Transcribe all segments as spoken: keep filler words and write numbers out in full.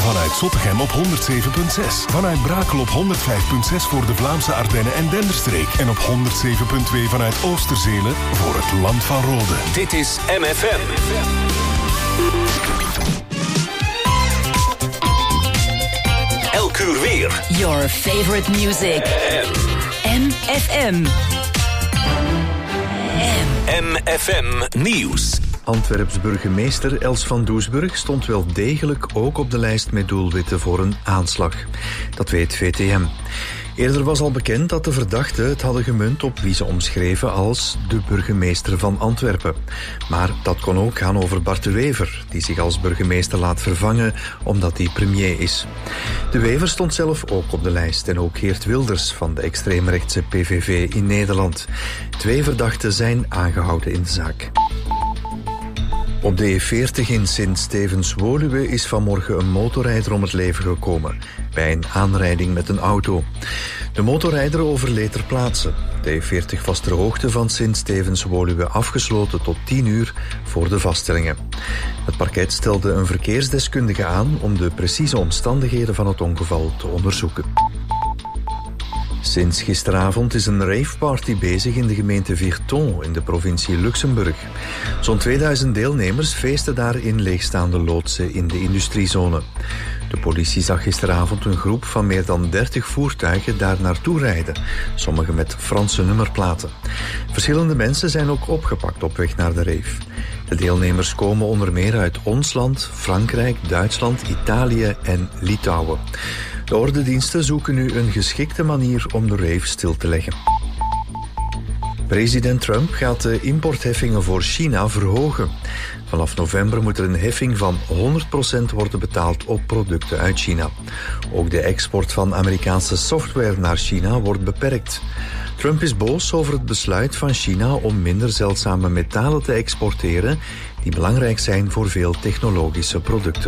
Vanuit Zottegem op honderd zeven komma zes. Vanuit Brakel op honderd vijf komma zes voor de Vlaamse Ardennen en Denderstreek. En op honderd zeven komma twee vanuit Oosterzelen voor het Land van Rode. Dit is M F M. Elk uur weer. Your favorite music. M F M. M F M Nieuws. Antwerps burgemeester Els van Doesburg stond wel degelijk ook op de lijst met doelwitten voor een aanslag. Dat weet V T M. Eerder was al bekend dat de verdachten het hadden gemunt op wie ze omschreven als de burgemeester van Antwerpen. Maar dat kon ook gaan over Bart de Wever, die zich als burgemeester laat vervangen omdat hij premier is. De Wever stond zelf ook op de lijst en ook Geert Wilders van de extreemrechtse P V V in Nederland. Twee verdachten zijn aangehouden in de zaak. Op de E veertig in Sint-Stevens-Woluwe is vanmorgen een motorrijder om het leven gekomen bij een aanrijding met een auto. De motorrijder overleed ter plaatse. De E veertig was ter hoogte van Sint-Stevens-Woluwe afgesloten tot tien uur voor de vaststellingen. Het parket stelde een verkeersdeskundige aan om de precieze omstandigheden van het ongeval te onderzoeken. Sinds gisteravond is een raveparty bezig in de gemeente Virton in de provincie Luxemburg. Zo'n tweeduizend deelnemers feesten daar in leegstaande loodsen in de industriezone. De politie zag gisteravond een groep van meer dan dertig voertuigen daar naartoe rijden, sommige met Franse nummerplaten. Verschillende mensen zijn ook opgepakt op weg naar de rave. De deelnemers komen onder meer uit ons land, Frankrijk, Duitsland, Italië en Litouwen. De ordendiensten zoeken nu een geschikte manier om de rave stil te leggen. President Trump gaat de importheffingen voor China verhogen. Vanaf november moet er een heffing van honderd procent worden betaald op producten uit China. Ook de export van Amerikaanse software naar China wordt beperkt. Trump is boos over het besluit van China om minder zeldzame metalen te exporteren die belangrijk zijn voor veel technologische producten.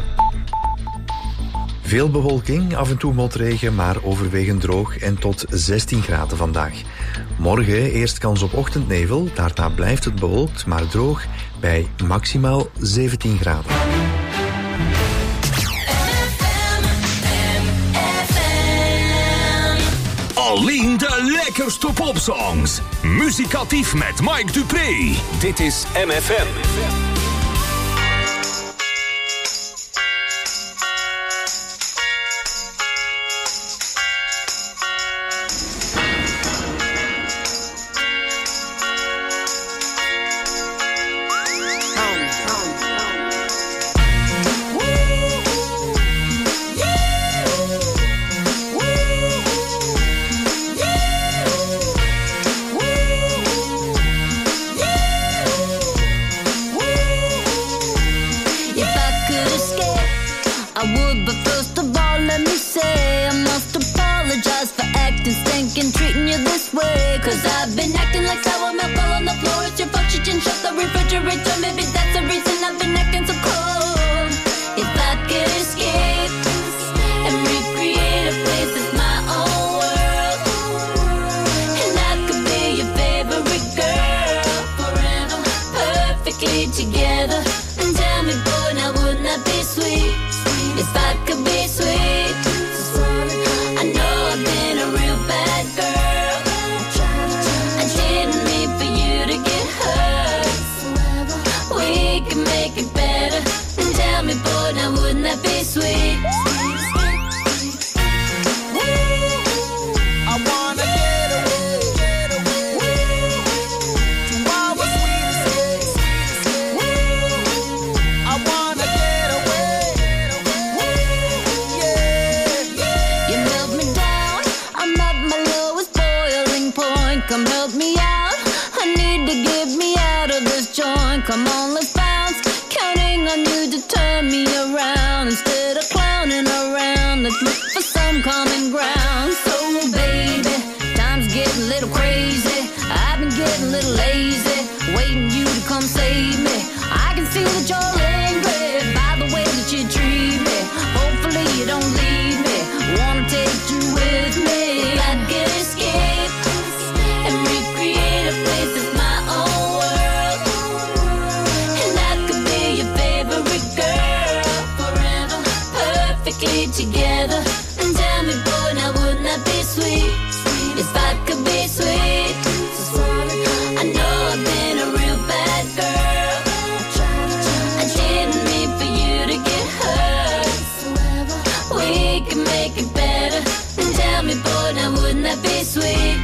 Veel bewolking, af en toe motregen, maar overwegend droog en tot zestien graden vandaag. Morgen eerst kans op ochtendnevel, daarna blijft het bewolkt, maar droog bij maximaal zeventien graden. Alleen de lekkerste popsongs. Muzikatief met Mike Dupré. Dit is M F M. Perfectly together. And tell me, boy, now wouldn't that be sweet? If I could be sweet. I know I've been a real bad girl. I didn't mean for you to get hurt. We can make it better. And tell me, boy, now wouldn't that be sweet?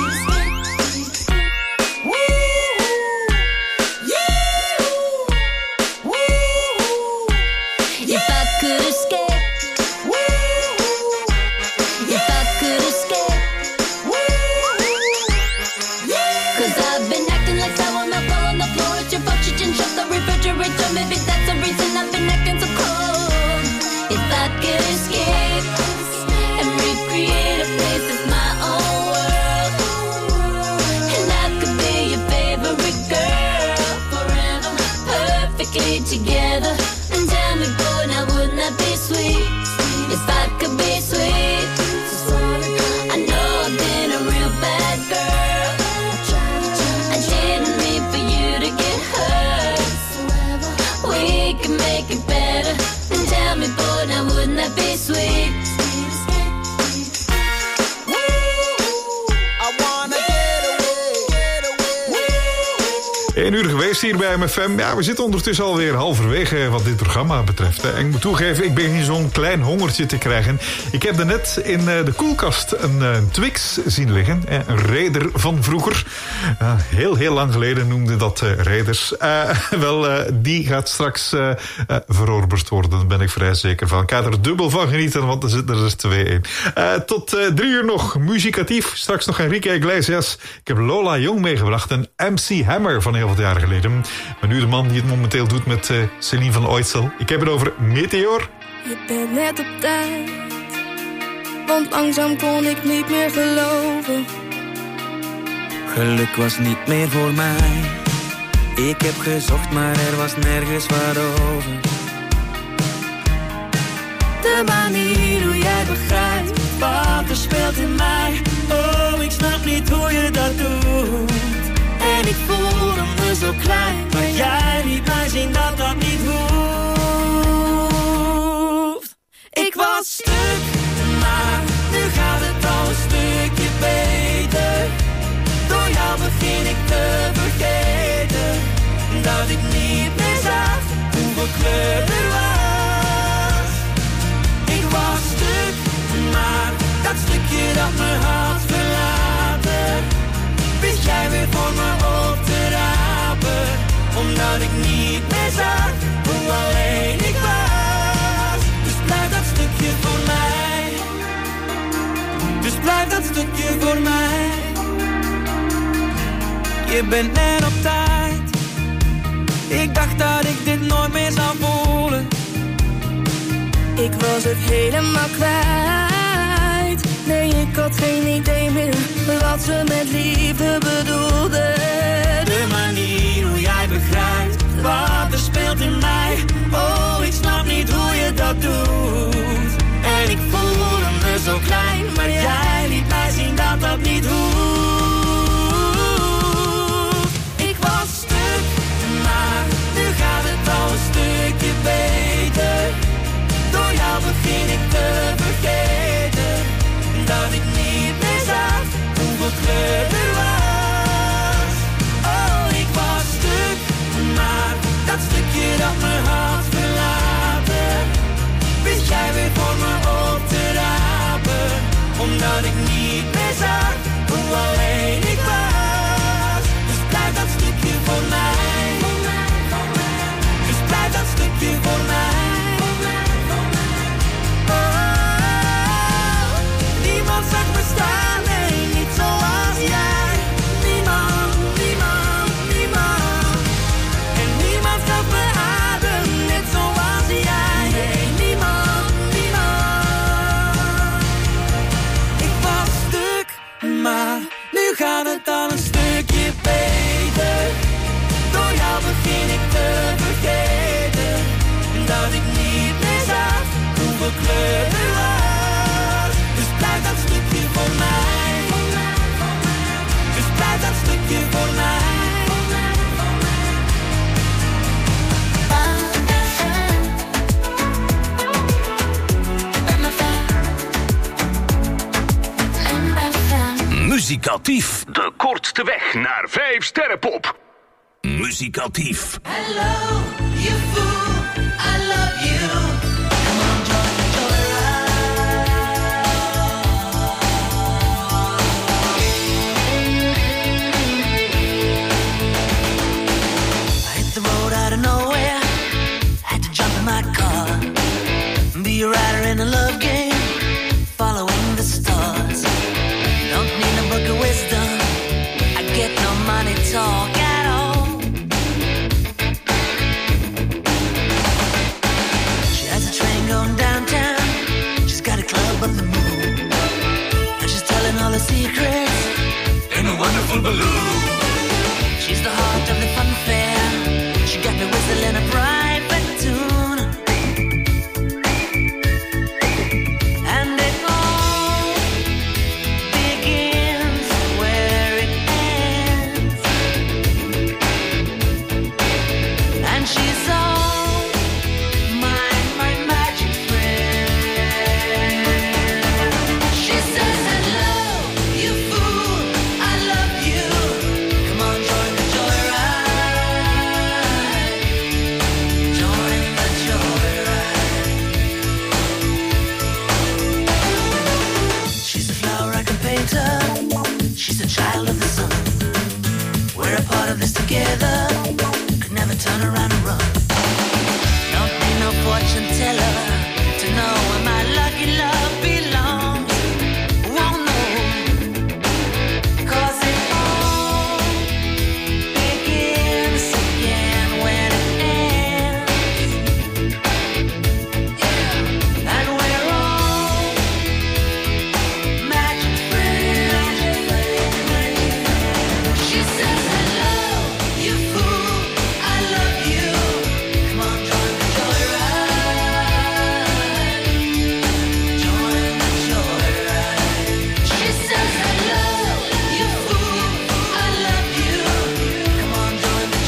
Maybe that's the reason I've been acting so cold. If I could escape and recreate a place that's my own world, and I could be your favorite girl forever, perfectly together. And tell me, boy, now wouldn't that be sweet? If I could be sweet. I know I've been a real bad girl. I didn't mean for you to get hurt. We can make it better. And tell me, boy, now wouldn't that be sweet? Eén uur geweest hier bij M F M. Ja, we zitten ondertussen alweer halverwege wat dit programma betreft. En ik moet toegeven, ik begin zo'n klein hongertje te krijgen. Ik heb net in de koelkast een, een Twix zien liggen. Een Raider van vroeger. Uh, heel, heel lang geleden noemden dat uh, Raiders. Uh, wel, uh, die gaat straks uh, uh, verorberd worden. Daar ben ik vrij zeker van. Ik ga er dubbel van genieten, want er zit er dus twee in. Uh, tot uh, drie uur nog muzikatief. Straks nog Enrique Iglesias. Ik heb Lola Jong meegebracht. En M C Hammer van heel wat jaren geleden. Maar nu de man die het momenteel doet met uh, Celine van Oitsel. Ik heb het over Meteor. Je bent net op tijd, want langzaam kon ik niet meer geloven. Geluk was niet meer voor mij. Ik heb gezocht, maar er was nergens waarover. De manier hoe jij begrijpt wat er speelt in mij. Oh, ik snap niet hoe je dat doet. En ik voelde me zo klein, maar jij liet mij zien dat dat niet hoeft. Ik was stuk, maar nu gaat het al een stukje beter. Door jou begin ik te vergeten dat ik niet meer zag hoeveel kleur er was. Ik was stuk, maar dat stukje dat me had verlaten, wist jij weer voor me op te rapen, omdat ik niet meer zag hoe alleen ik was. Dus blijf dat stukje voor mij. Dus blijf dat stukje voor mij. Je bent net op tijd. Ik dacht dat ik dit nooit meer zou voelen. Ik was het helemaal kwijt. Nee, ik had geen idee meer wat ze met liefde bedoelde. De manier hoe jij begrijpt wat er speelt in mij. Oh, ik snap niet hoe je dat doet. En ik voelde me zo klein, maar jij liet mij zien dat dat niet hoeft. Ik was stuk, maar nu gaat het al een stukje beter. Door jou begin ik te vergeten dat ik niet meer zag hoeveel kleur er was. Oh, ik was stuk, maar dat stukje dat me had Muzikatief, de kortste weg naar vijf sterrenpop. Muzikatief. Hello, you fool, I love you. Come on, join the joyride. I hit the road out of nowhere, had to jump in my car, be a rider in a love game, following the stars. Don't need a book of wisdom, I get no money talk at all. She has a train going downtown, she's got a club on the moon, and she's telling all her secrets in a wonderful balloon. She's the heart of the fun fair, she got me whistling a private tune. And it all begins where it ends. And she's all my, my magic friend. She says, hello, you fool, I love you. Come on, join the joyride. Join the joyride. She's a flower I can paint her. She's a child of the sun. We're a part of this together. Could never turn around and run. Don't need no fortune teller to know where my lucky love belongs. Won't know, 'cause it all begins again when it ends. Yeah, and we're all magic friends. She says, hello, you fool, I love you. Come on, join the joyride. Join the joyride. She says, hello, you fool, I love you. Come on, join the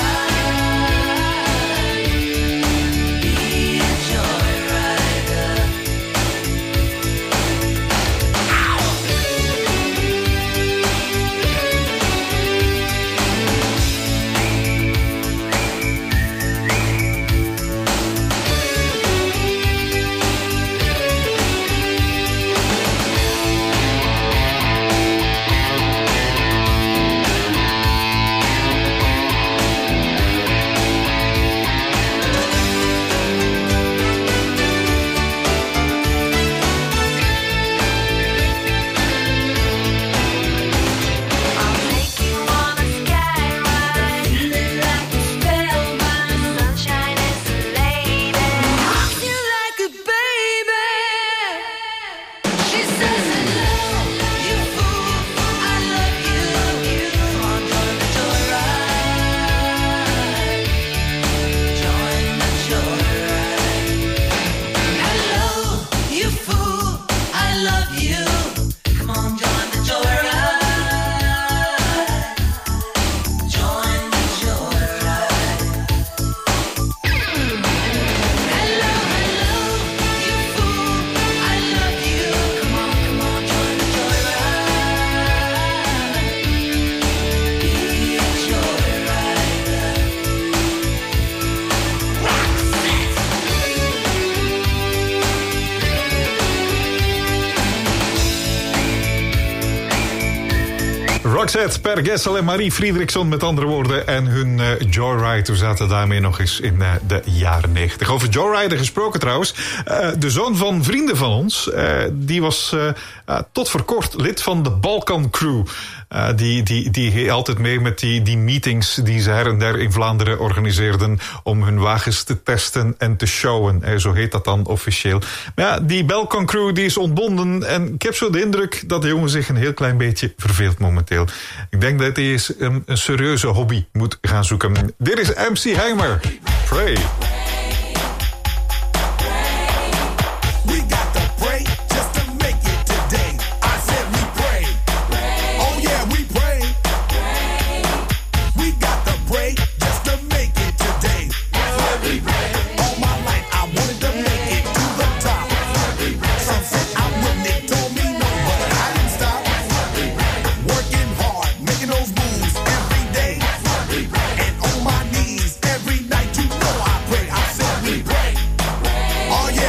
joyride. Be a joyrider. I'll take you on a skyride, feeling like a spellbound. Sunshine is a lady, rocks you like a baby. She says, hello, you fool, I love you. Come on, join the joyride. Join the joyride. Hello, you fool, I love you. Come on, join the joyride. Join the joyride. Hello, hello, you fool, I love you. Come on, come on, join the joyride. Be a joyrider. Roxette, Per Gessel en Marie Friedrichson met andere woorden. En hun uh, Joyride, we zaten daarmee nog eens in uh, de jaren negentig. Over Joyrider gesproken trouwens. Uh, de zoon van vrienden van ons, uh, die was uh, uh, tot voor kort lid van de Balkan Crew. Uh, die, die, die ging altijd mee met die, die meetings die ze her en der in Vlaanderen organiseerden om hun wagens te testen en te showen. Uh, zo heet dat dan officieel. Maar ja, die Balkan Crew die is ontbonden en ik heb zo de indruk dat de jongen zich een heel klein beetje verveelt momenteel. Ik denk dat hij eens een, een serieuze hobby moet gaan zoeken. Dit is M C Hammer. Pray. Some said I wouldn't, they told me no, but I didn't stop.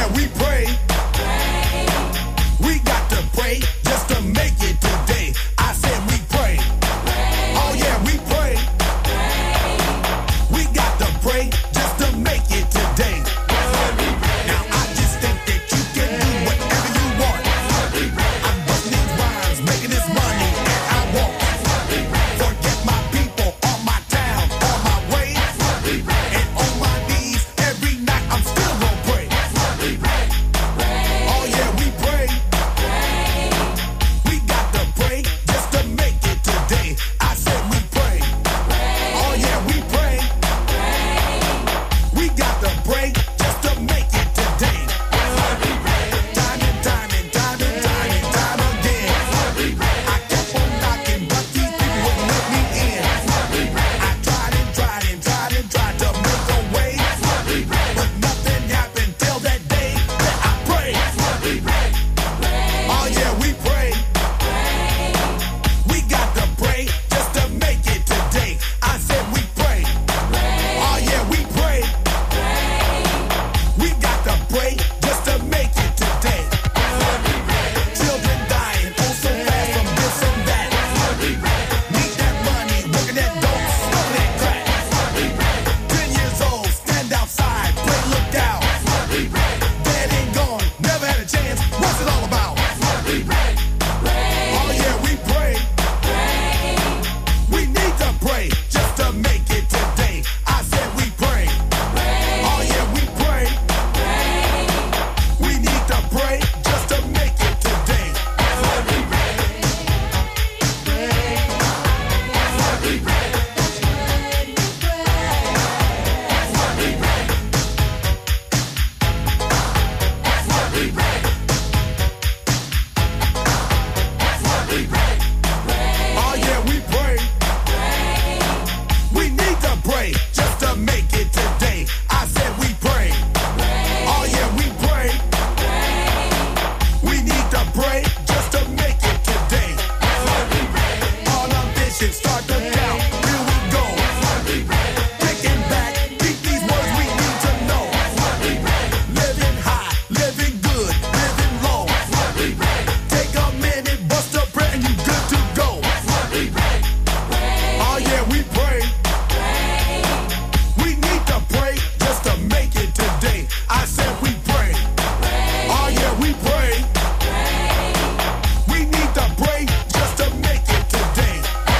yeah, we pray. We got to pray just to make it today. I said we pray. Oh yeah, we pray. We got to pray just to make it today. Now I just think that you can do whatever you want. I'm busting these rhymes, making this money, and I won't forget my people, all my town, all my ways, and on my knees every night I'm still gonna pray. Oh yeah, we pray. We got to pray just to make it today. I said we pray. Oh yeah, we pray. We got to pray just to make it today. Time and time and time and time and time again. I kept on knocking, but these people wouldn't let me in. I tried and tried and tried and tried to make a way, but nothing happened till that day that I prayed. Oh yeah, we pray. We got to pray just to make it today. I said we pray. Oh yeah, we pray. We got to pray just to make it today. Children dying oh so fast from this and that. Need that money, working that dope, smoking that crack. Ten years old, stand outside, play look out. Dead and gone, never had a chance. What's it all about? Oh yeah, we pray. We need to pray just to make it today. I said we pray. Oh yeah, we pray. We need to pray just to make it today. Oh yeah, we pray. We need to pray just to make it today. I said we pray. Oh yeah, we pray. We need to pray just to make it today. All ambition start to count. Here we go. Picking back, keep these words we need to know. Living high, living good, living low. Take a minute, bust a prayer, and you good to go. Oh yeah, we pray. We need to pray just to make it today. I said we pray. Oh yeah, we pray. We need to pray just to make it today.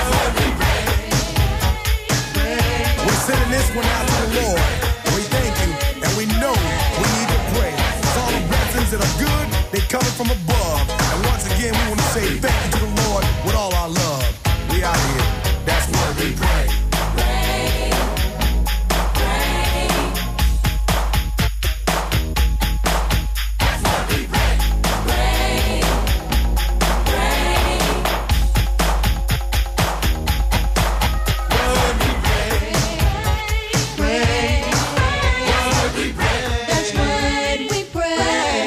We're sending this one out to the Lord. We thank you, and we know we need to pray. 'Cause all the blessings that are good, they coming from above. And once again, we want to say thank you to the Lord with all our love. We out here. That's where we pray. That's what we pray.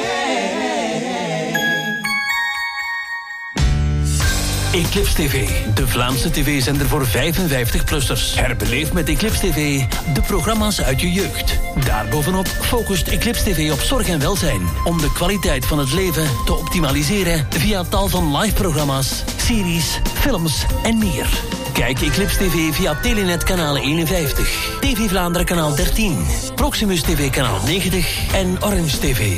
Eclipse T V, de Vlaamse tv-zender voor vijfenvijftig-plussers. Herbeleef met Eclipse T V de programma's uit je jeugd. Daarbovenop focust Eclipse T V op zorg en welzijn, om de kwaliteit van het leven te optimaliseren via tal van live-programma's, series, films en meer. Kijk Eclipse T V via Telenet kanaal eenenvijftig, T V Vlaanderen kanaal dertien, Proximus T V kanaal negentig en Orange T V.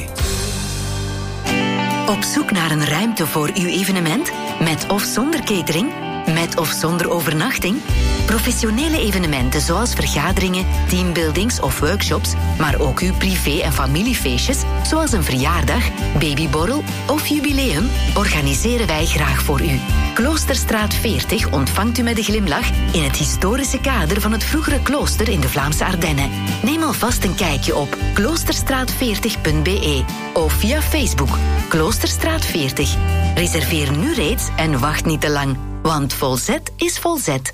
Op zoek naar een ruimte voor uw evenement? Met of zonder catering? Met of zonder overnachting? Professionele evenementen zoals vergaderingen, teambuildings of workshops, maar ook uw privé- en familiefeestjes, zoals een verjaardag, babyborrel of jubileum, organiseren wij graag voor u. Kloosterstraat veertig ontvangt u met een glimlach in het historische kader van het vroegere klooster in de Vlaamse Ardennen. Neem alvast een kijkje op kloosterstraat veertig punt b e of via Facebook Kloosterstraat veertig. Reserveer nu reeds en wacht niet te lang, want volzet is volzet.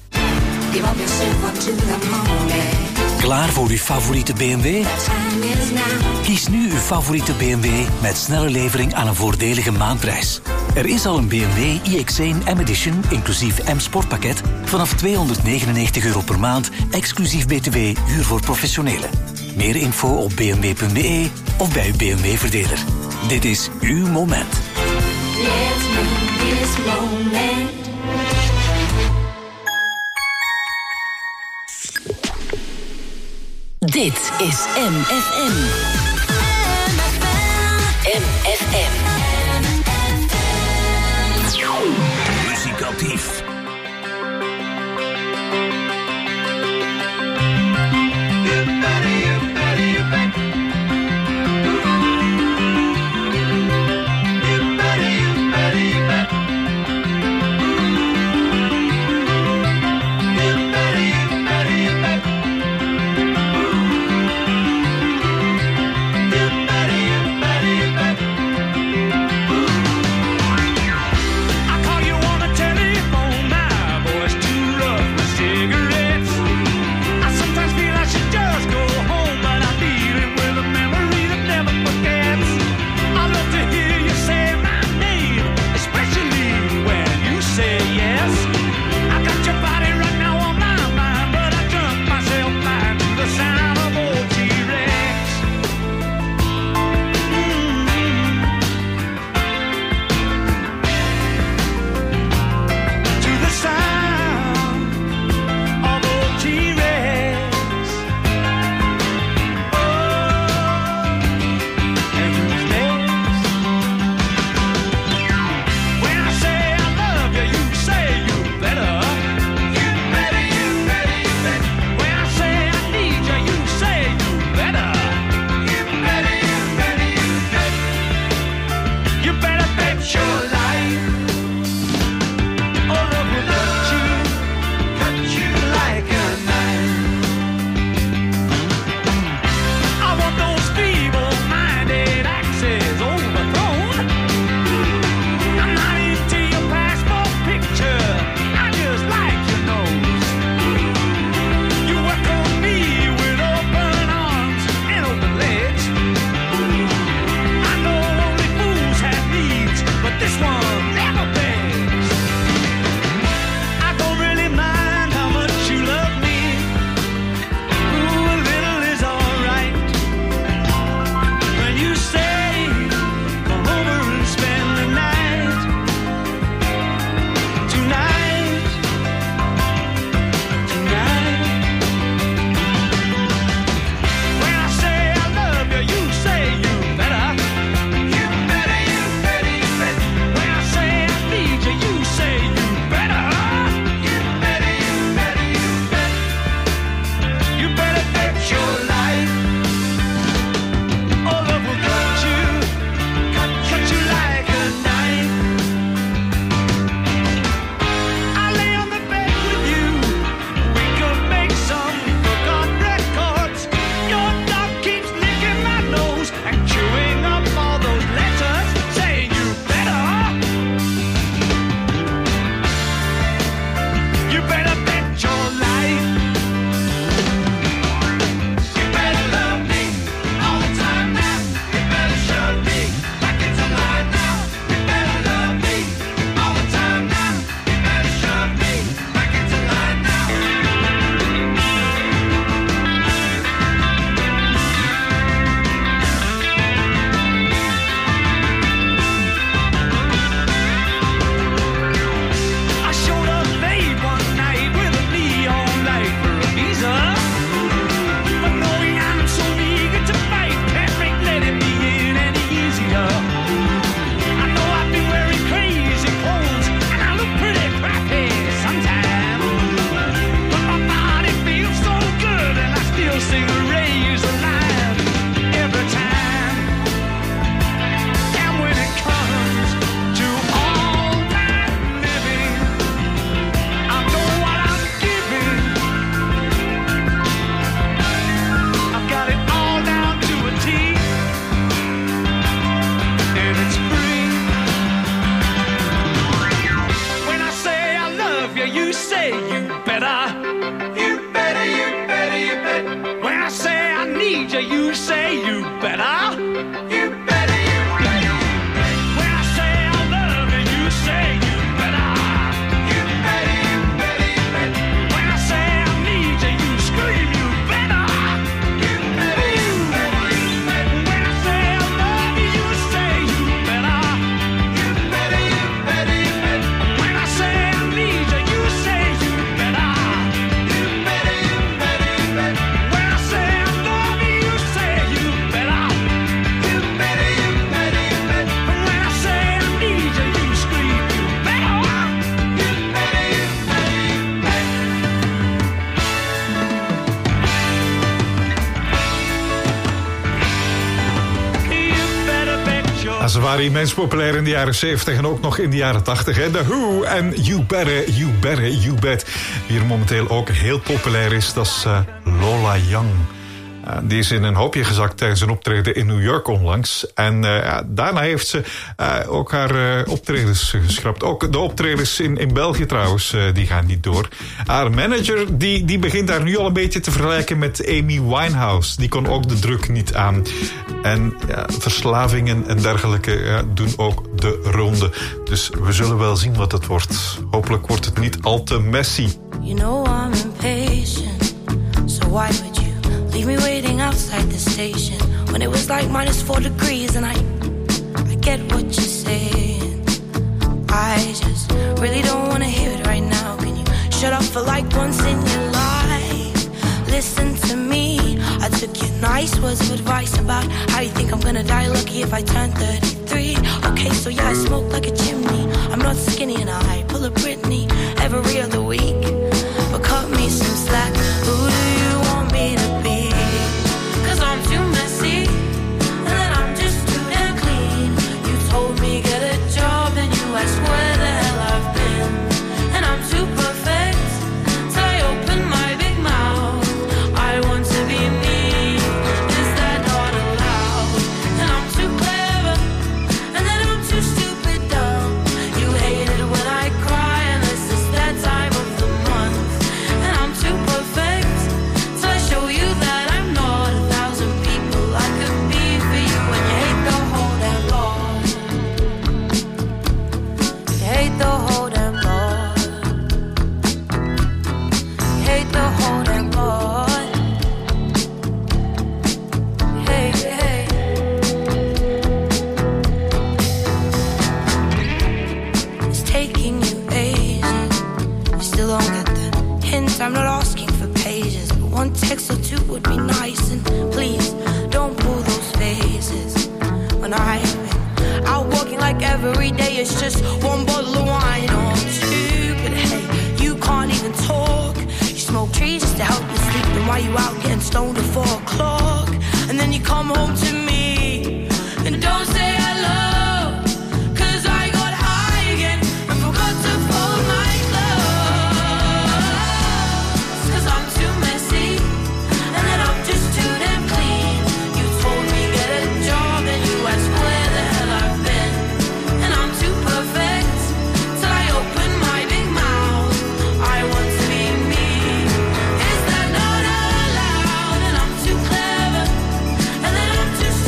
Klaar voor uw favoriete B M W? Kies nu uw favoriete B M W met snelle levering aan een voordelige maandprijs. Er is al een B M W i X één M-Edition, inclusief M-Sportpakket, vanaf tweehonderdnegenennegentig euro per maand, exclusief B T W, huur voor professionelen. Meer info op b m w punt b e of bij uw B M W-verdeler. Dit is uw moment. Let's make this moment. Dit is M F M. M F M. Muzikatief. Bye. Ja, ze waren immens populair in de jaren zeventig en ook nog in de jaren tachtig. Hè? The Who en You Better, You Better, You Bet. Wie er momenteel ook heel populair is, dat is uh, Lola Young. Uh, die is in een hoopje gezakt tijdens een optreden in New York onlangs. En uh, ja, daarna heeft ze uh, ook haar uh, optredens geschrapt. Ook de optredens in, in België trouwens, uh, die gaan niet door. Haar manager, die, die begint daar nu al een beetje te vergelijken met Amy Winehouse. Die kon ook de druk niet aan. En ja, verslavingen en dergelijke ja, doen ook de ronde. Dus we zullen wel zien wat het wordt. Hopelijk wordt het niet al te messy. You know I'm impatient, so why would you leave me waiting outside the station when it was like minus four degrees and I, I get what you're saying. I just really don't want to hear it right now. Can you shut up for like once in your life? Listen to me. I took your nice words of advice about how you think I'm gonna die lucky if I turn thirty-three. Okay, so yeah, I smoke like a chimney. I'm not skinny and I pull a Britney every other week. But cut me some slack. Who do you want me to be? Cause I'm too messy, and then I'm just too damn clean. You told me get a job, and you asked where the hell I've been. And I'm too perfect, till I open my big mouth. I want to be me, is that not allowed? And I'm too clever, and then I'm too stupid dumb. You hate it when I cry, unless it's that time of the month. And I'm too perfect, till I show you that I'm not a thousand people I could be for you. And you hate the whole damn lot. You hate the whole damn lot. You hate the whole damn lot. Hey, hey. It's taking you ages. You still don't get the hint. I'm not asking for pages, but one text or two would be nice. And please don't pull those faces when I've been out walking like every day. It's just one bottle of wine or two. But hey, you can't even talk. You smoke trees just to help you sleep. Then why you out getting stoned at four o'clock? And then you come home to me and don't say hello. Cause I got high again and forgot to fold my clothes. Cause I'm too messy, and then I'm just too damn clean. You told me get a job, and you asked where the hell I've been. And I'm too perfect, till I open my big mouth. I want to be me, is that not allowed? And I'm too clever, and then I'm too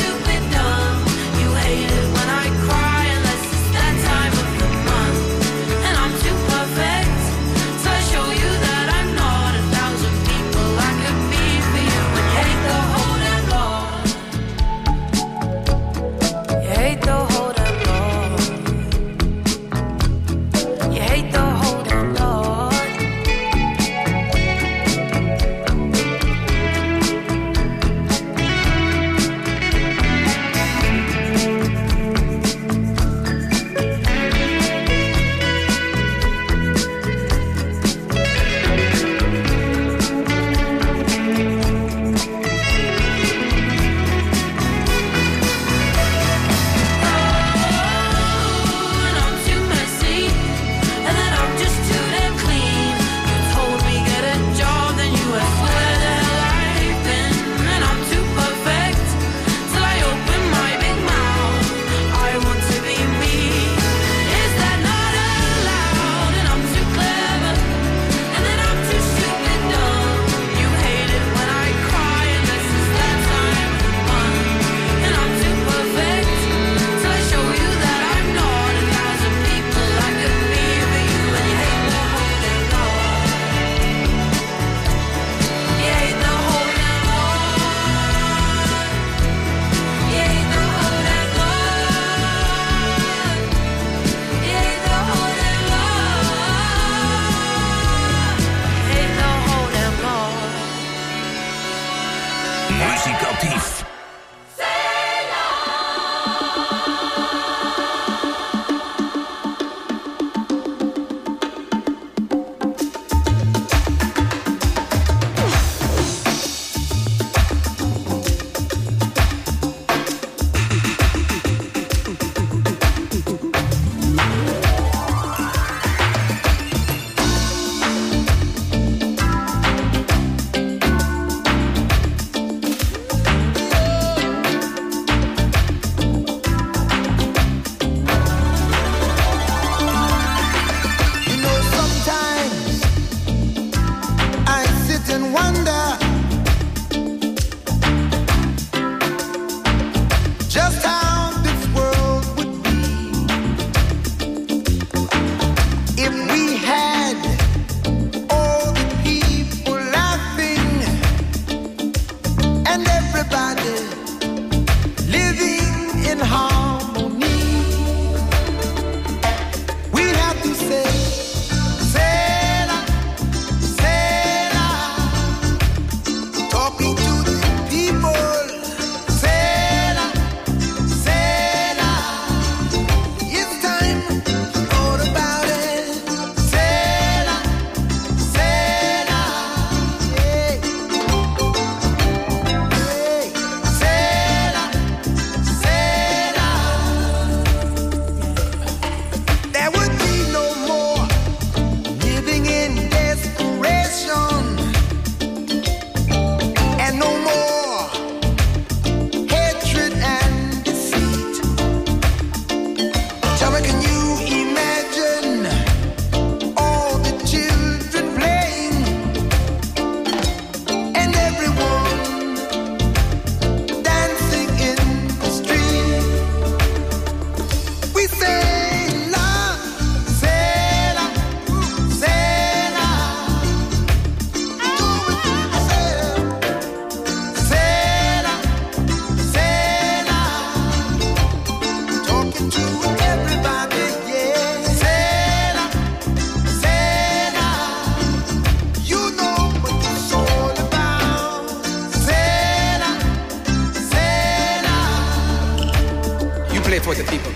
For the people.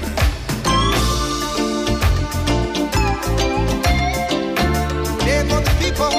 Play for the people.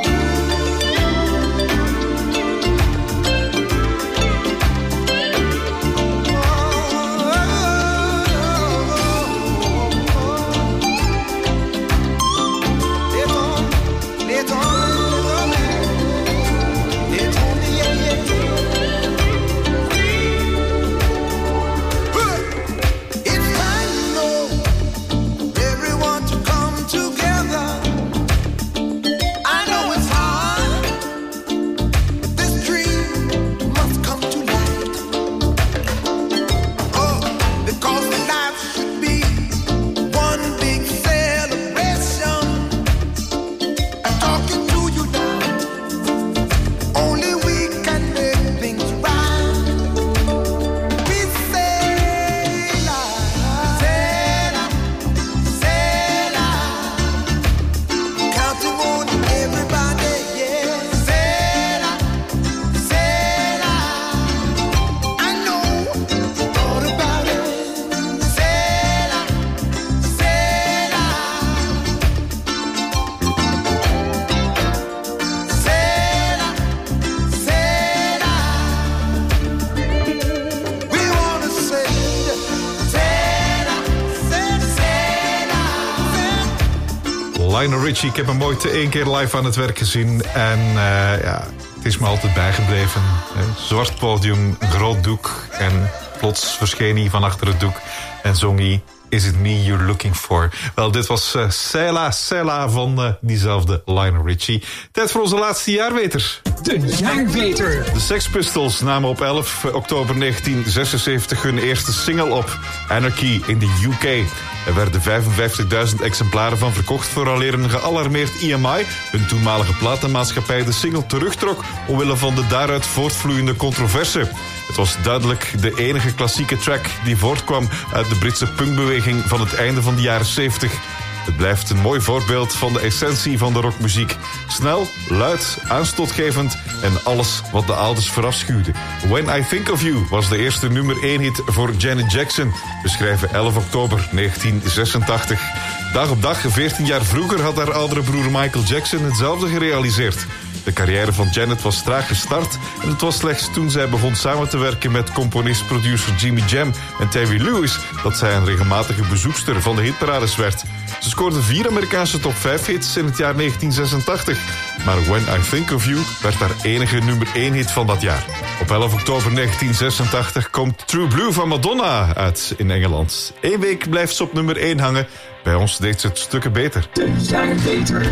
Lionel Richie, ik heb hem ooit één keer live aan het werk gezien. En uh, ja, het is me altijd bijgebleven. Zwart podium, een groot doek. En plots verscheen hij van achter het doek en zong hij Is It Me You're Looking For? Wel, dit was uh, Sela Sela van uh, diezelfde Lionel Richie. Tijd voor onze laatste jaarweter. De jaarweter. De Sex Pistols namen op elf oktober negentien zesenzeventig hun eerste single op, Anarchy, in de U K. Er werden vijfenvijftigduizend exemplaren van verkocht vooraleer een gealarmeerd E M I, hun toenmalige platenmaatschappij, de single terugtrok omwille van de daaruit voortvloeiende controverse. Het was duidelijk de enige klassieke track die voortkwam uit de Britse punkbeweging van het einde van de jaren zeventig. Het blijft een mooi voorbeeld van de essentie van de rockmuziek. Snel, luid, aanstootgevend en alles wat de ouders verafschuwden. When I Think of You was de eerste nummer één hit voor Janet Jackson. We schrijven elf oktober negentien zesentachtig. Dag op dag, veertien jaar vroeger, had haar oudere broer Michael Jackson hetzelfde gerealiseerd. De carrière van Janet was traag gestart en het was slechts toen zij begon samen te werken met componist-producer Jimmy Jam en Terry Lewis dat zij een regelmatige bezoekster van de hitparades werd. Ze scoorde vier Amerikaanse top vijf hits in het jaar negentien zesentachtig. Maar When I Think of You werd haar enige nummer één hit van dat jaar. Op elf oktober negentien zesentachtig komt True Blue van Madonna uit in Engeland. Eén week blijft ze op nummer één hangen. Bij ons deed ze het stukken beter. De jaarweter.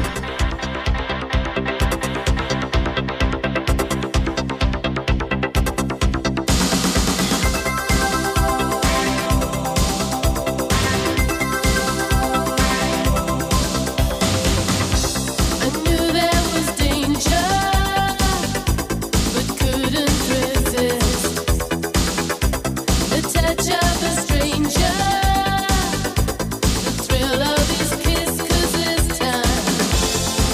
Thrill of his kiss, 'cause this time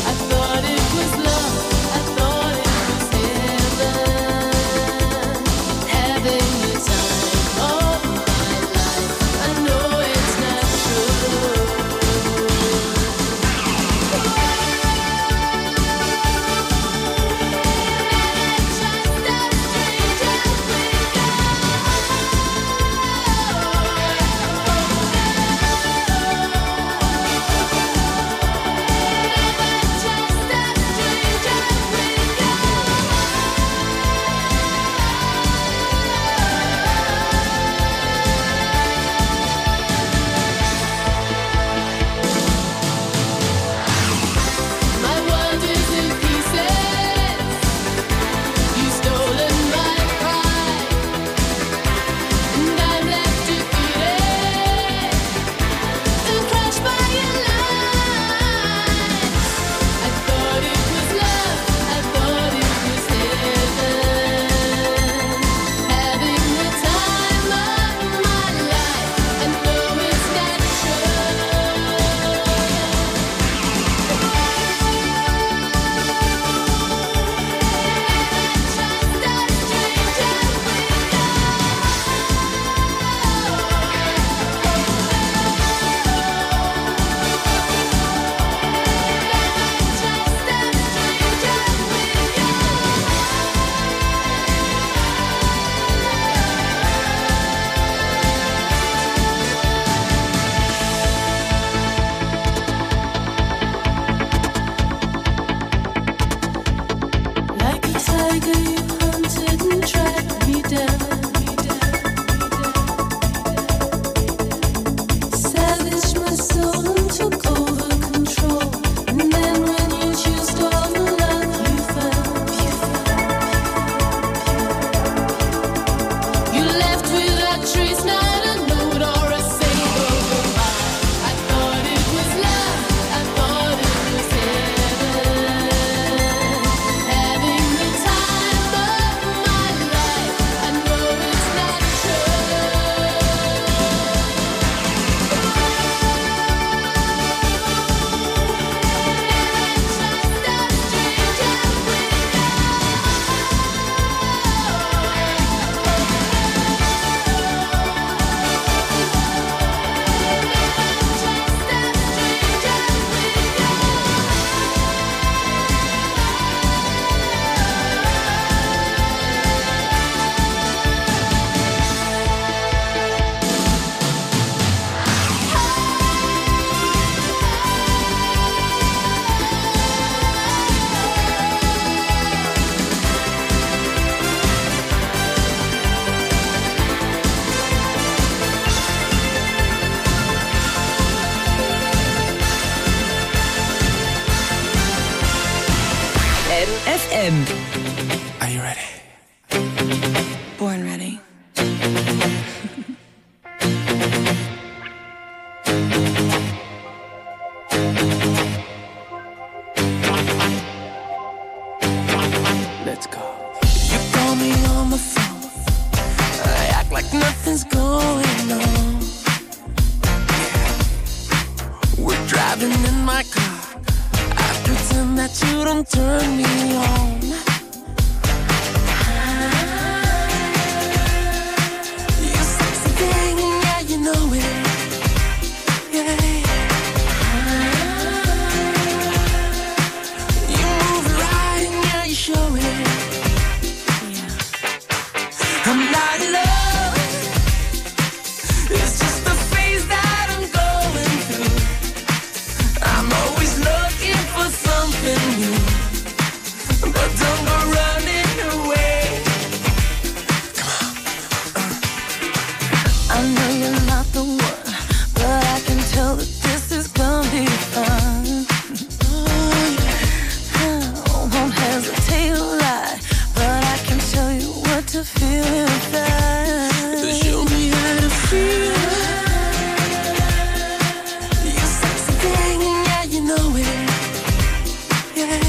M. Are you ready? Born ready. Let's go. You call me on my phone. I act like nothing's going on. We're driving in my car. I pretend that you don't turn me on. You sexy thing, yeah, you know it. Yeah. You move it right and yeah, you show it. I'm not in love. It's just the phase that I'm going through. I'm always looking for something new, but don't go running away. Come on. Uh. I know you're not the one, but I can tell that this is gonna be fun. Oh, yeah. I won't hesitate to lie, but I can show you what to feel inside. Show me how to feel. You sexy thing, yeah, you know it. Yeah.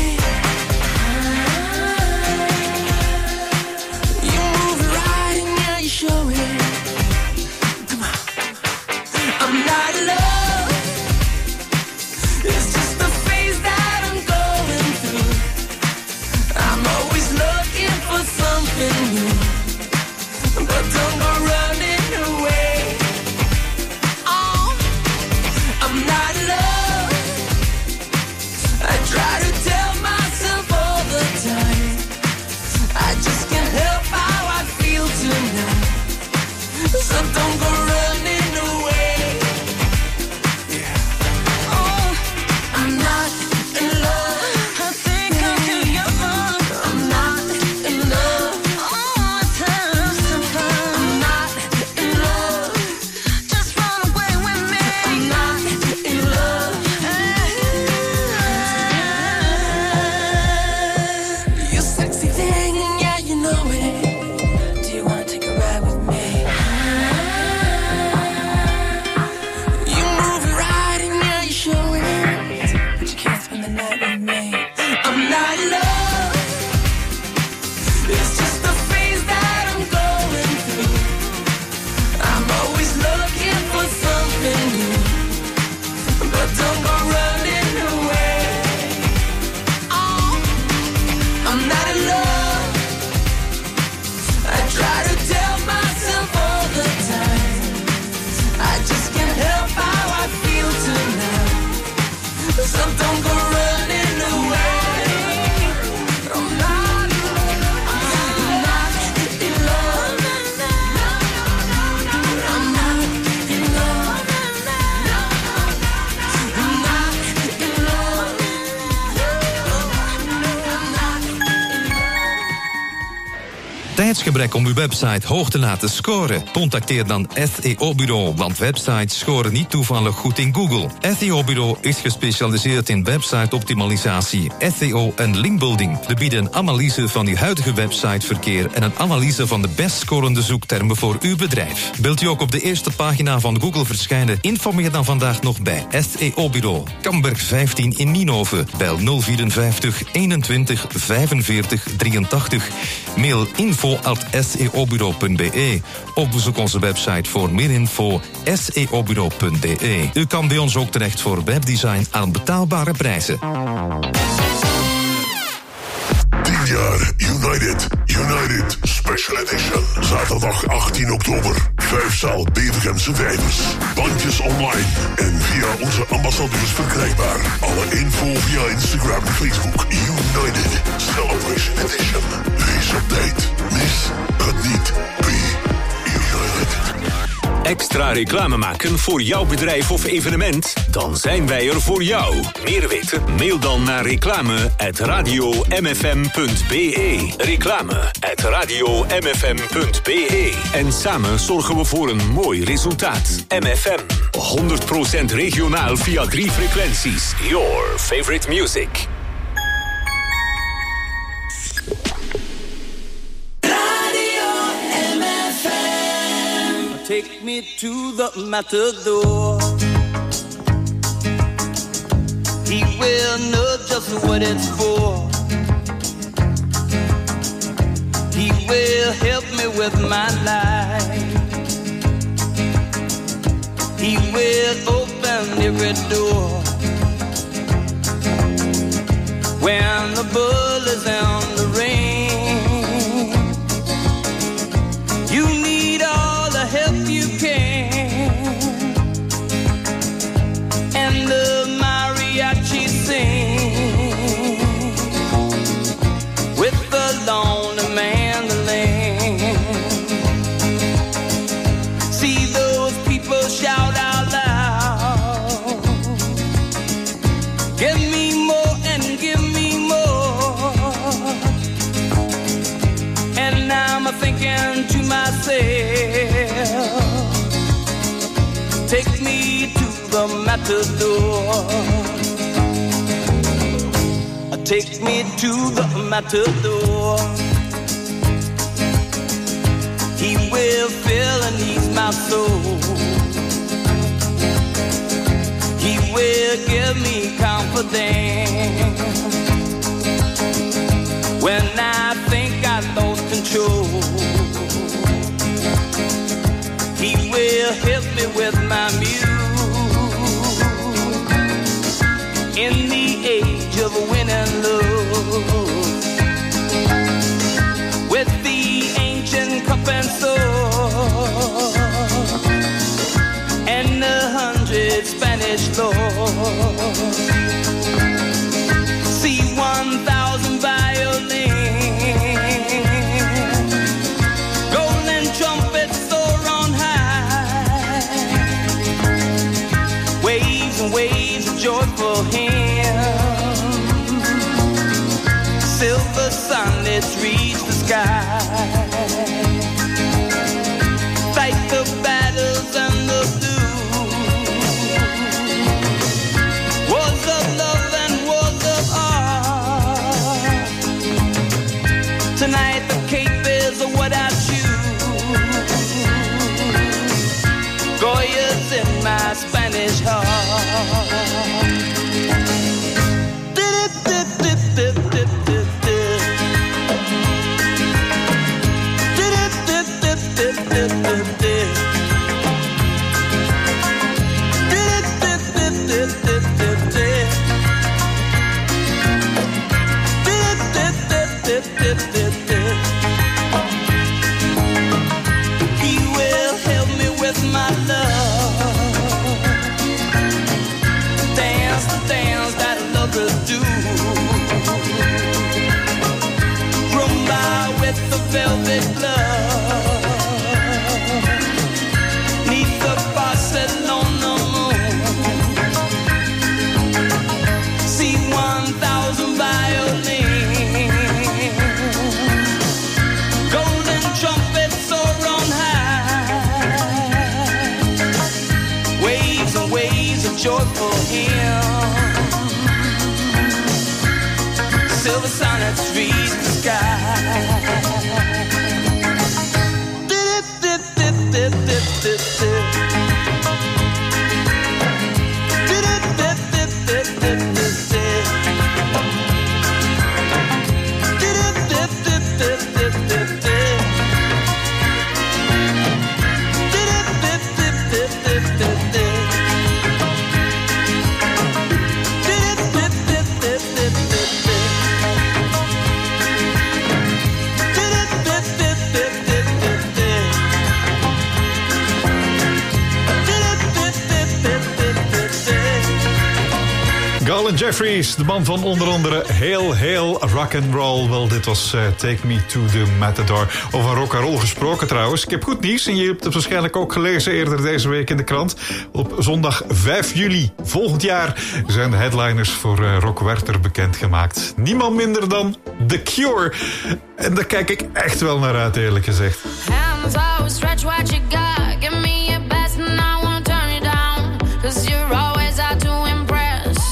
You move it right and yeah, you show it. Come on. I'm not in love. It's just the phase that I'm going through. I'm always looking for something new, but don't go running away. Oh, I'm not in love. I try to tell myself all the time. I just can't help how I feel tonight. So don't go running away. Yeah. Oh, I'm not in love. I think I'm too young. I'm not in love. Oh, it's time to find. I'm not in love. Just run away with me. I'm not in love. You sexy thing, yeah, you know it. Do you wanna take a ride with me? You move it right and yeah, you show it. But you can't spend the night with me. I'm not in love. It's just the phase that I'm going through. I'm always looking for something new, but don't go running away. Oh, I'm not in love. I try to tell myself all the time. I just can't help how I feel tonight. So don't go running away. I'm not, I'm not in love. I'm not in love. I'm not in love. Tijdsgebrek om uw website hoog te laten scoren? Contacteer dan S E O-bureau, want websites scoren niet toevallig goed in Google. S E O-bureau is gespecialiseerd in website-optimalisatie, S E O en linkbuilding. We bieden een analyse van uw huidige websiteverkeer en een analyse van de best scorende zoektermen voor uw bedrijf. Wilt u ook op de eerste pagina van Google verschijnen? Informeer dan vandaag nog bij S E O-bureau. Kamberg vijftien in Nienhoven. Bel nul vierenvijftig eenentwintig vijfenveertig drieëntachtig. Mail info at s e o bureau punt b e of bezoek onze website voor meer info s e o bureau punt b e. U kan bij ons ook terecht voor webdesign aan betaalbare prijzen. tien jaar United. United Special Edition. Zaterdag achttien oktober. Vijfzaal Bevergemse Vijvers. Bandjes online en via onze ambassadeurs verkrijgbaar. Alle info via Instagram en Facebook. United Celebration Edition. Wees op tijd. Mis het niet. Be United. Extra reclame maken voor jouw bedrijf of evenement? Dan zijn wij er voor jou. Meer weten? Mail dan naar reclame at radio m f m punt b e. Reclame at radio m f m punt b e. En samen zorgen we voor een mooi resultaat. M F M. honderd procent regionaal via drie frequenties. Your favorite music. take me to the matador. He will know just what it's for. He will help me with my life. He will open every door. When the bull is in the rain, you need all the help you can. And the mariachi sing with the lonely mandolin. See those people shout out loud, give me more and give me more. And I'm thinking to myself, take me to the matador. Take me to the matador. He will fill and ease my soul. He will give me confidence when I think I lost control. He will help me with my muse in the age of win and lose, with the ancient cup and sword and the hundred Spanish lords. See one thousand violins, golden trumpets soar on high, waves and waves of joyful hymns, silver sunlets reach the sky, fight the battles and the blues, wars of love and wars of art. Tonight the cape is what I choose, Goya's in my Spanish heart. He will help me with my love, dance the dance that lovers do, rumba with the velvet glove, neath the Barcelona moon. See one thousand violins, golden trumpets soar on high, waves and waves of joyful hymns, silver sonnets reach the sky. Colin Jeffries, de man van onder andere heel, heel rock and roll. Wel, dit was uh, Take Me to the Matador. Over rock and roll gesproken trouwens. Ik heb goed nieuws en je hebt het waarschijnlijk ook gelezen eerder deze week in de krant. Op zondag vijf juli volgend jaar zijn de headliners voor uh, Rock Werchter bekendgemaakt. Niemand minder dan The Cure. En daar kijk ik echt wel naar uit, eerlijk gezegd. Hands always stretch what you got. Give me your best and I won't turn it down. Cause you're always out to impress.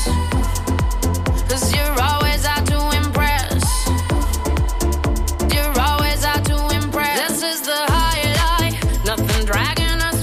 Cause you're always out to impress. You're always out to impress. This is the highlight. Nothing dragging us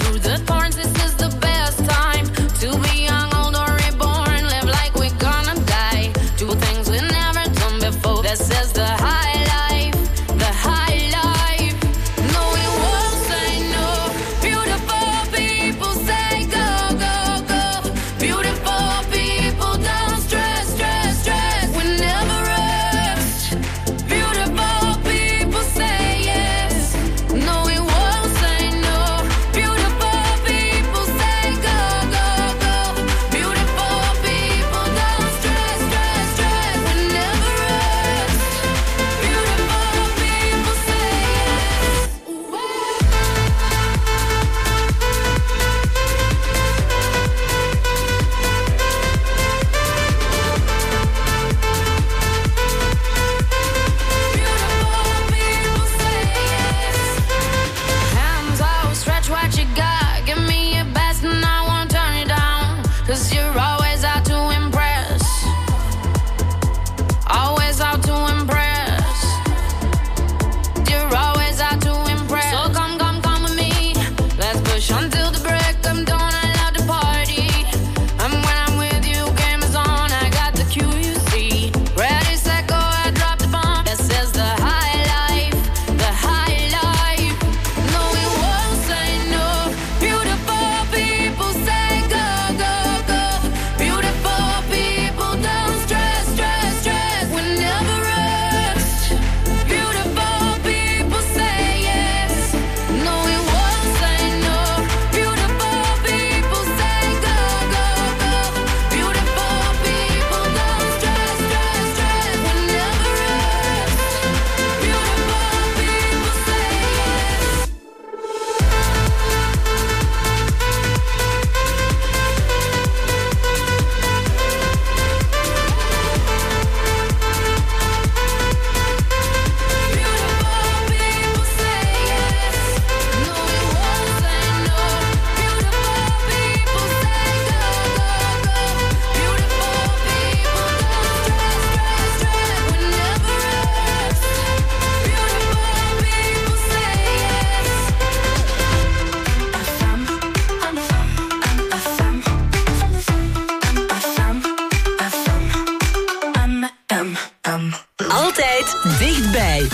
altijd dichtbij.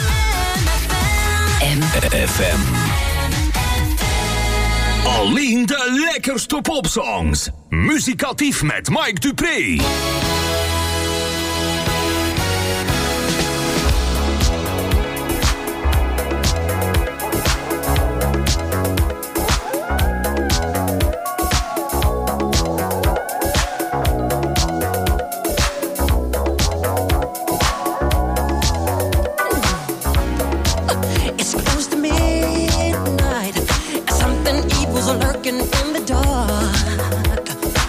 M F M. Alleen de lekkerste popsongs. Muzikatief met Mike Dupré. Lurking in the dark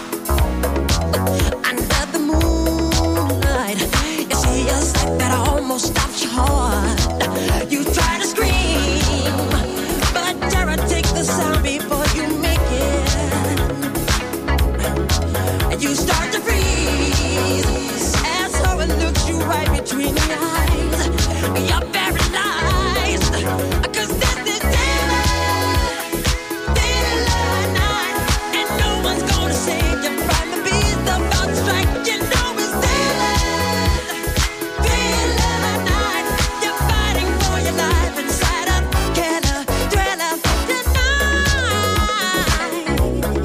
under the moonlight. You see a sight that almost stops your heart. You try to scream, but terror takes the sound before you make it. And you start to freeze as horror looks you right between the eyes. You're paralyzed, 'cause this is save you from the beast about to strike. You know it's daylight, daylight night. You're fighting for your life inside a killer thriller tonight.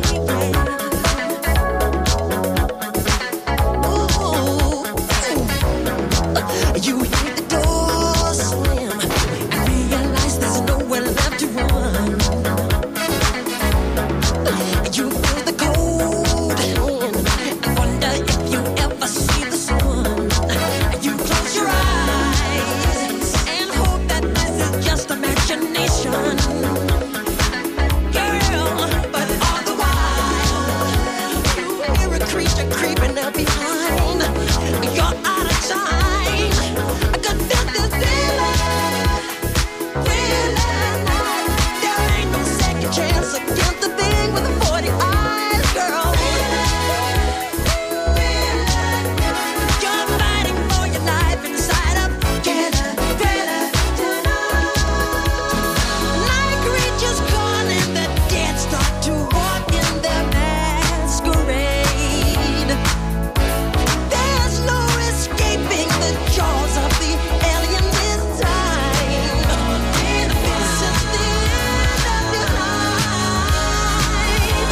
Ooh. You hear the door slam and realize there's nowhere left to run. You feel the cold and wonder if you ever see the sun. You close your eyes and hope that this is just imagination, girl. But all the while you hear a creature creeping up behind. You're out of time, 'cause this is daylight, daylight night. There ain't no second chance against the thing with the forty eyes, girl. You're fighting for your life inside a killer thriller tonight. Night creatures calling the dead start to walk in their masquerade. There's no escaping the jaws of the alien this time. This is the end of your life.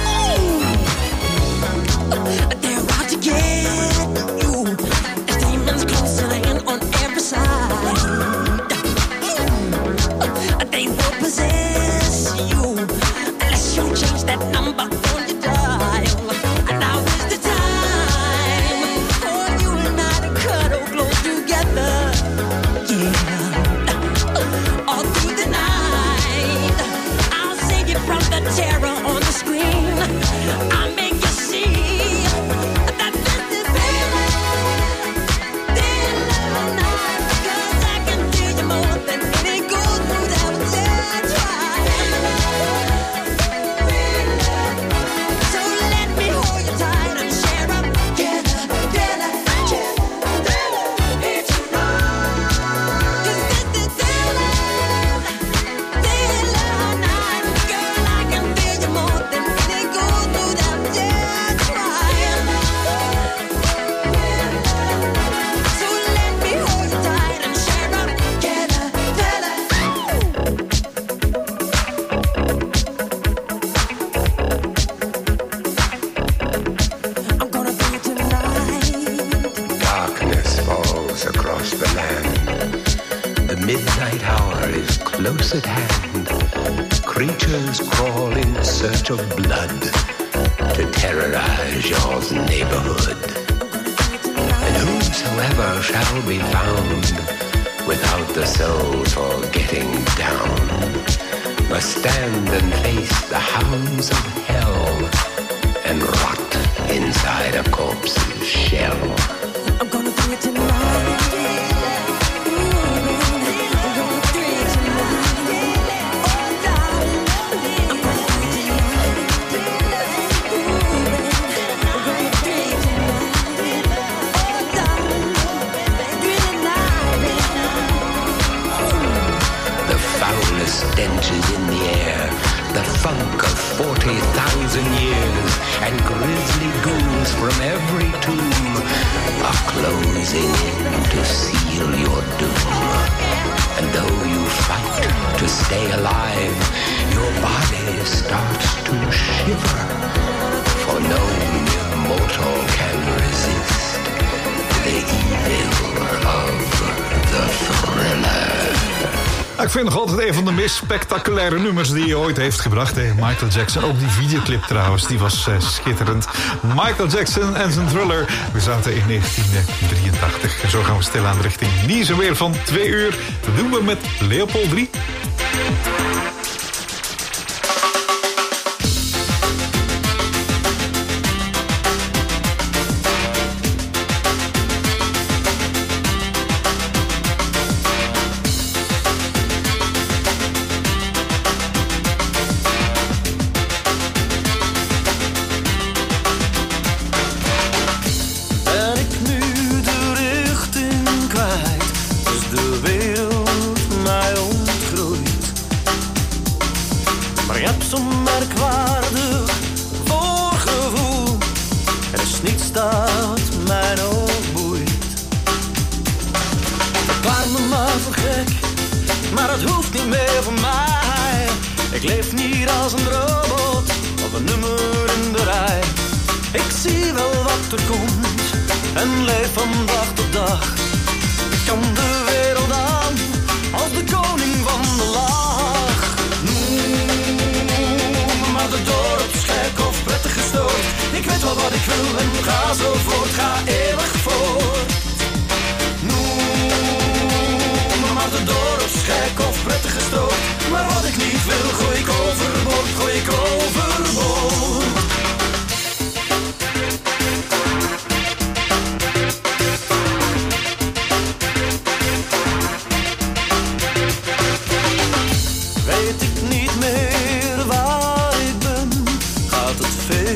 They're out to get you. There's demons closing in on every side. They will possess you unless you change that number on your dial. And now is the time for you and I to cuddle close together. Yeah, all through the night, I'll save you from the terror on the screen. I'll make you see that this is daylight, daylight night. 'Cause I can feel you more than any good mood out there. Try. So let me hold you tight and share up. Get up, get up, get up, it's right. 'Cause this is daylight, daylight night. Girl, I can feel you more than any good mood out there. Try. So let me hold you tight and share up. Get up, get up. I'm gonna do it tonight. Darkness falls across the land. The midnight hour is close at hand. Creatures crawl in search of blood to terrorize your neighborhood. And whosoever shall be found without the soul for getting down must stand and face the hounds of hell and rot inside a corpse's shell. I'm gonna do it tonight. stenches in the air, the funk of forty thousand years, and grisly ghouls angels from every tomb are closing in to seal your doom. And though you fight to stay alive, your body starts to shiver, for no mortal can resist the evil of the Thriller. Ik vind nog altijd een van de meest spectaculaire nummers die hij ooit heeft gebracht. Hè? Michael Jackson, ook die videoclip trouwens, die was uh, schitterend. Michael Jackson en zijn Thriller. We zaten in negentien drieëntachtig. En zo gaan we stilaan richting nieuws en weer van twee uur. Dat doen we met Leopold drie.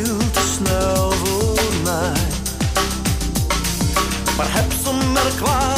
Maar heb zonder kwaad